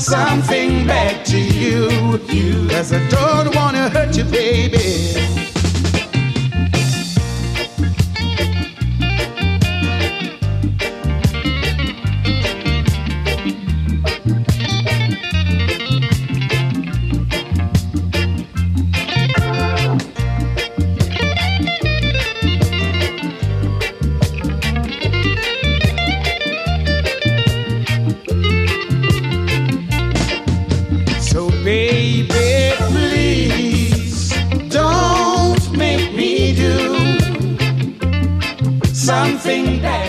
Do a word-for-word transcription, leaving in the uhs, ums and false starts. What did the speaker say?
something back to you. Cause I don't wanna hurt you, baby. Baby, please don't make me do something that